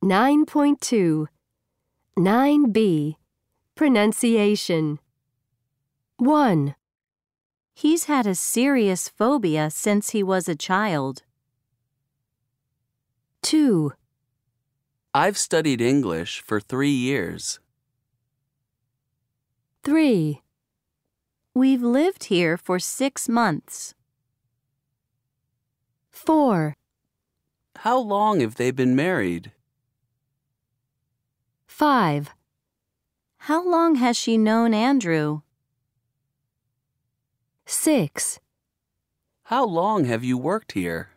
9.2 9b Pronunciation 1. He's had a serious phobia since he was a child. 2. I've studied English for 3 years. 3. We've lived here for 6 months. 4. How long have they been married? 5. How long has she known Andrew? 6. How long have you worked here?